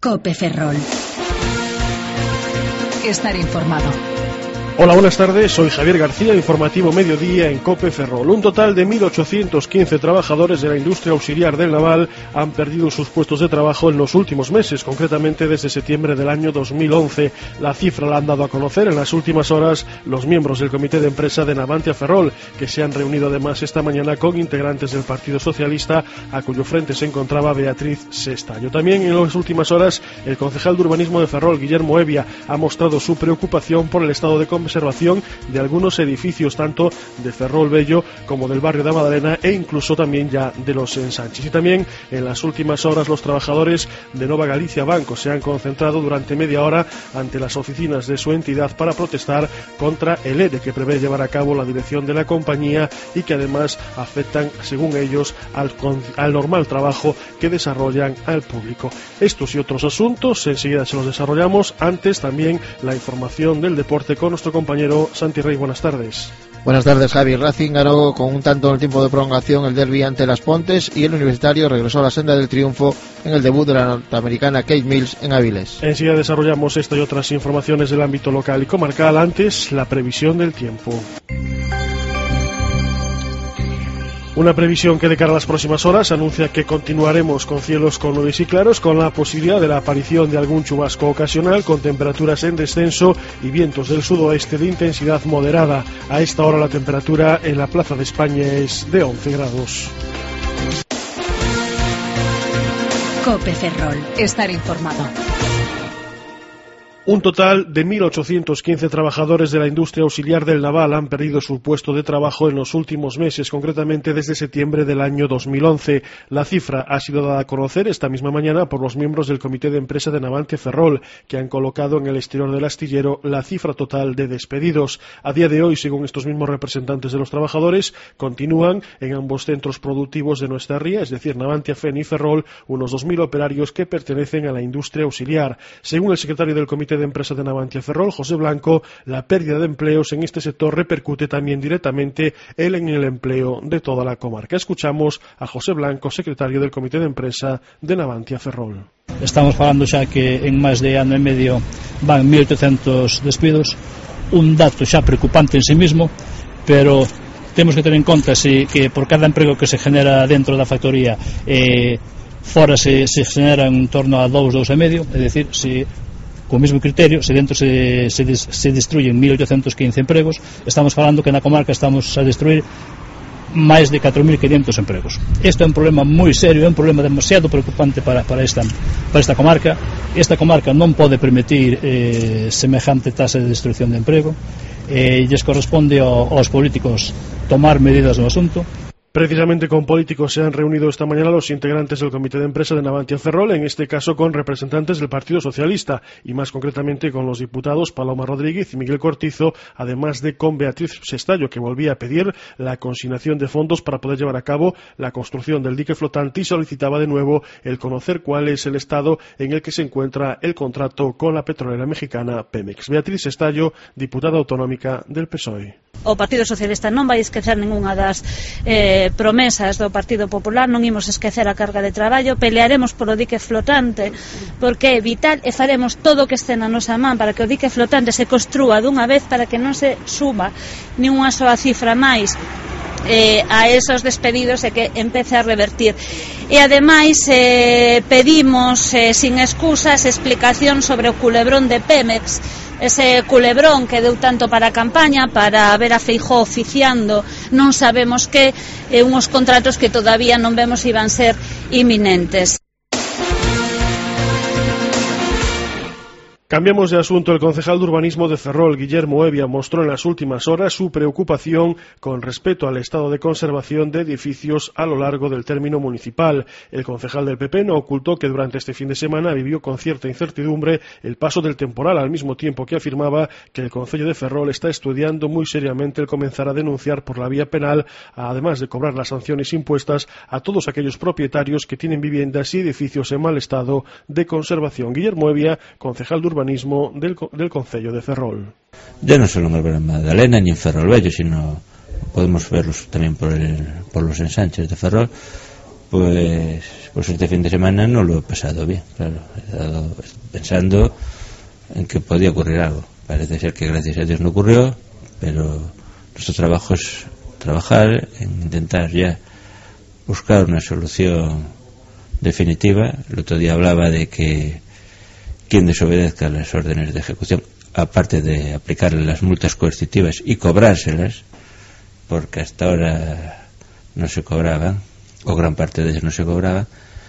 COPE Ferrol. Estar informado. Hola, buenas tardes, soy Javier García, informativo mediodía en COPE Ferrol. Un total de 1.815 trabajadores de la industria auxiliar del naval han perdido sus puestos de trabajo en los últimos meses, concretamente desde septiembre del año 2011. La cifra la han dado a conocer en las últimas horas los miembros del comité de empresa de Navantia Ferrol, que se han reunido además esta mañana con integrantes del Partido Socialista, a cuyo frente se encontraba Beatriz Sestallo. También en las últimas horas el concejal de urbanismo de Ferrol, Guillermo Evia, ha mostrado su preocupación por el estado de conservación de algunos edificios, tanto de Ferrol Bello como del barrio de Madalena, e incluso también ya de los ensanches. Y también en las últimas horas los trabajadores de Nova Galicia Banco se han concentrado durante media hora ante las oficinas de su entidad para protestar contra el ERE que prevé llevar a cabo la dirección de la compañía y que además afectan, según ellos, al normal trabajo que desarrollan al público. Estos y otros asuntos enseguida se los desarrollamos. Antes también la información del deporte con nuestro compañero Santi Rey. Buenas tardes. Buenas tardes, Javi. Racing ganó con un tanto en el tiempo de prolongación el derbi ante Las Pontes y el Universitario regresó a la senda del triunfo en el debut de la norteamericana Kate Mills en Avilés. Enseguida desarrollamos esta y otras informaciones del ámbito local y comarcal. Antes, la previsión del tiempo. Una previsión que de cara a las próximas horas anuncia que continuaremos con cielos con nubes y claros, con la posibilidad de la aparición de algún chubasco ocasional, con temperaturas en descenso y vientos del sudoeste de intensidad moderada. A esta hora la temperatura en la Plaza de España es de 11 grados. COPE Ferrol. Estar informado. Un total de 1.815 trabajadores de la industria auxiliar del naval han perdido su puesto de trabajo en los últimos meses, concretamente desde septiembre del año 2011. La cifra ha sido dada a conocer esta misma mañana por los miembros del comité de empresa de Navantia Ferrol, que han colocado en el exterior del astillero la cifra total de despedidos. A día de hoy, según estos mismos representantes de los trabajadores, continúan en ambos centros productivos de nuestra ría, es decir, Navantia Fen y Ferrol, unos 2.000 operarios que pertenecen a la industria auxiliar. Según el secretario del comité de empresa de Navantia Ferrol, José Blanco, la pérdida de empleos en este sector repercute también directamente en el empleo de toda la comarca. Escuchamos a José Blanco, secretario del comité de empresa de Navantia Ferrol. Estamos falando xa que en máis de ano e medio van 1.800 despidos, un dato xa preocupante en sí mismo, pero temos que ter en conta que por cada emprego que se genera dentro da factoría fora se genera en torno a 2,5, é dicir, con o mesmo criterio, se dentro se destruyen 1.815 empregos, estamos falando que na comarca estamos a destruir máis de 4.500 empregos. Isto é un problema moi serio, é un problema demasiado preocupante para esta comarca. Esta comarca non pode permitir semejante tasa de destrucción de emprego, lles corresponde aos políticos tomar medidas no asunto. Precisamente con políticos se han reunido esta mañana los integrantes del comité de empresa de Navantia Ferrol, en este caso con representantes del Partido Socialista y más concretamente con los diputados Paloma Rodríguez y Miguel Cortizo, además de con Beatriz Sestallo, que volvía a pedir la consignación de fondos para poder llevar a cabo la construcción del dique flotante y solicitaba de nuevo el conocer cuál es el estado en el que se encuentra el contrato con la petrolera mexicana Pemex. Beatriz Sestallo, diputada autonómica del PSOE. O Partido Socialista non vai esquecer ningunha das promesas do Partido Popular, non imos esquecer a carga de traballo, pelearemos polo dique flotante porque é vital e faremos todo o que este na nosa man para que o dique flotante se construa dunha vez para que non se suba nin unha soa cifra máis a esos despedidos e que empece a revertir. E ademais pedimos sin excusas explicación sobre o culebrón de Pemex, ese culebrón que deu tanto para a campaña, para ver a Feijóo oficiando non sabemos que uns contratos que todavía non vemos iban ser inminentes. Cambiamos de asunto. El concejal de urbanismo de Ferrol, Guillermo Evia, mostró en las últimas horas su preocupación con respecto al estado de conservación de edificios a lo largo del término municipal. El concejal del PP no ocultó que durante este fin de semana vivió con cierta incertidumbre el paso del temporal, al mismo tiempo que afirmaba que el concello de Ferrol está estudiando muy seriamente el comenzar a denunciar por la vía penal, además de cobrar las sanciones impuestas a todos aquellos propietarios que tienen viviendas y edificios en mal estado de conservación. Guillermo Evia, concejal de urbanismo del concello de Ferrol. Ya no solo en Madalena ni en Ferrol Bello, sino podemos verlos también por los ensanches de Ferrol. pues este fin de semana no lo he pasado bien, claro. He estado pensando en que podía ocurrir algo. Parece ser que gracias a Dios no ocurrió, pero nuestro trabajo es trabajar en intentar ya buscar una solución definitiva. El otro día hablaba de que quien desobedezca las órdenes de ejecución, aparte de aplicarle las multas coercitivas y cobrárselas, porque hasta ahora no se cobraban, o gran parte de ellas no se cobraban,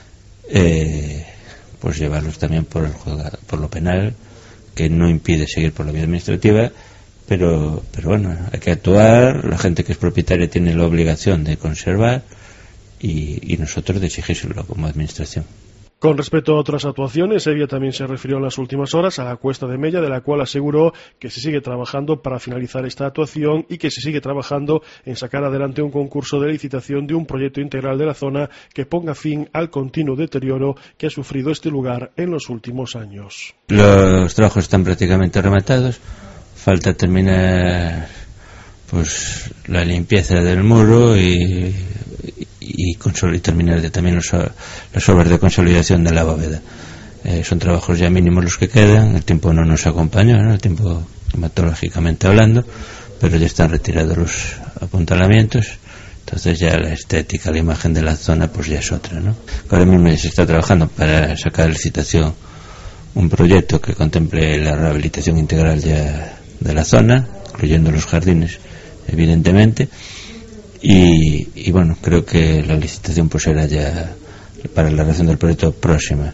pues llevarlos también por lo penal, que no impide seguir por la vía administrativa, pero bueno, hay que actuar. La gente que es propietaria tiene la obligación de conservar y nosotros de exigírselo como administración. Con respecto a otras actuaciones, Evia también se refirió en las últimas horas a la Cuesta de Mella, de la cual aseguró que se sigue trabajando para finalizar esta actuación y que se sigue trabajando en sacar adelante un concurso de licitación de un proyecto integral de la zona que ponga fin al continuo deterioro que ha sufrido este lugar en los últimos años. Los trabajos están prácticamente rematados, falta terminar pues la limpieza del muro y terminar también las obras de consolidación de la bóveda. Son trabajos ya mínimos los que quedan. El tiempo no nos acompaña, ¿no? El tiempo climatológicamente hablando, pero ya están retirados los apuntalamientos. Entonces ya la estética, la imagen de la zona pues ya es otra, ¿no? Ahora mismo se está trabajando para sacar a licitación un proyecto que contemple la rehabilitación integral ya de la zona, incluyendo los jardines, evidentemente. Y bueno, creo que la licitación pues será ya para la redacción del proyecto próxima.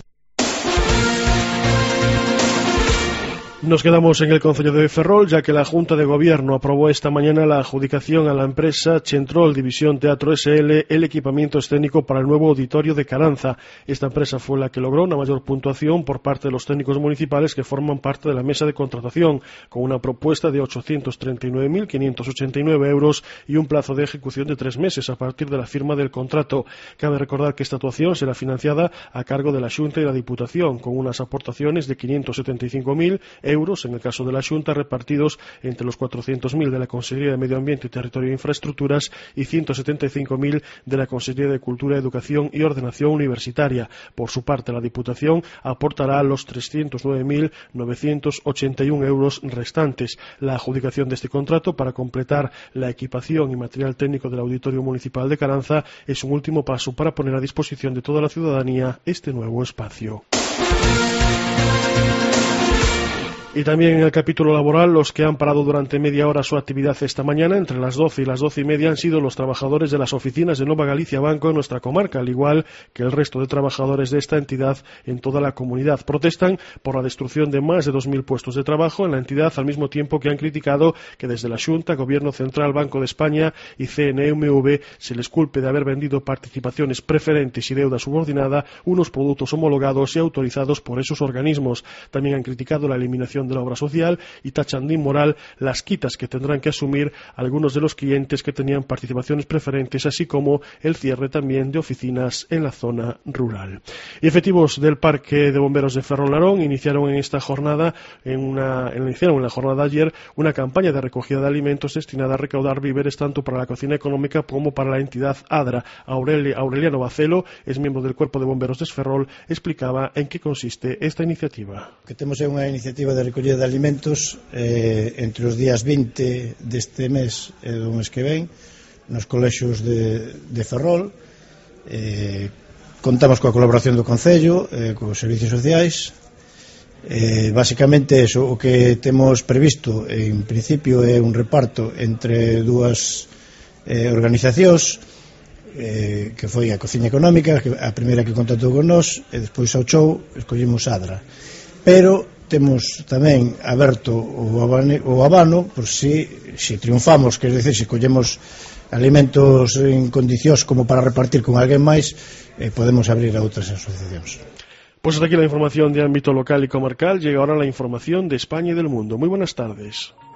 Nos quedamos en el concello de Ferrol, ya que la Junta de Gobierno aprobó esta mañana la adjudicación a la empresa Chentrol División Teatro SL el equipamiento escénico para el nuevo auditorio de Caranza. Esta empresa fue la que logró una mayor puntuación por parte de los técnicos municipales que forman parte de la mesa de contratación, con una propuesta de 839.589 euros y un plazo de ejecución de 3 meses a partir de la firma del contrato. Cabe recordar que esta actuación será financiada a cargo de la Xunta y la Diputación, con unas aportaciones de 575.000 euros en el caso de la Xunta, repartidos entre los 400.000 de la Consejería de Medio Ambiente, Territorio e Infraestructuras y 175.000 de la Consejería de Cultura, Educación y Ordenación Universitaria. Por su parte, la Diputación aportará los 309.981 euros restantes. La adjudicación de este contrato para completar la equipación y material técnico del Auditorio Municipal de Caranza es un último paso para poner a disposición de toda la ciudadanía este nuevo espacio. Y también en el capítulo laboral, los que han parado durante media hora su actividad esta mañana, entre las 12 y las 12:30, han sido los trabajadores de las oficinas de Nova Galicia Banco en nuestra comarca, al igual que el resto de trabajadores de esta entidad en toda la comunidad. Protestan por la destrucción de más de 2.000 puestos de trabajo en la entidad, al mismo tiempo que han criticado que desde la Xunta, Gobierno Central, Banco de España y CNMV se les culpe de haber vendido participaciones preferentes y deuda subordinada, unos productos homologados y autorizados por esos organismos. También han criticado la eliminación de la obra social y tachan de inmoral las quitas que tendrán que asumir algunos de los clientes que tenían participaciones preferentes, así como el cierre también de oficinas en la zona rural. Y efectivos del Parque de Bomberos de Ferrol-Narón iniciaron en la jornada de ayer una campaña de recogida de alimentos destinada a recaudar víveres tanto para la cocina económica como para la entidad ADRA. Aureliano Bacelo, es miembro del Cuerpo de Bomberos de Ferrol, explicaba en qué consiste esta iniciativa. Que temos é unha iniciativa de recollida de alimentos entre os días 20 deste mes e do mes que ven nos colexios de Ferrol. Contamos coa colaboración do Concello, cos servicios sociais. Basicamente eso, o que temos previsto en principio é un reparto entre dúas organizacións, que foi a Cociña Económica, a primeira que contactou con nós, e despois ao show escollimos ADRA. Pero temos tamén aberto o abano por si triunfamos, quer dizer, se collemos alimentos en condicións como para repartir con alguén máis, podemos abrir a outras asociacións. Pues hasta aquí la información de ámbito local y comarcal. Llega ahora la información de España y del mundo. Muy buenas tardes.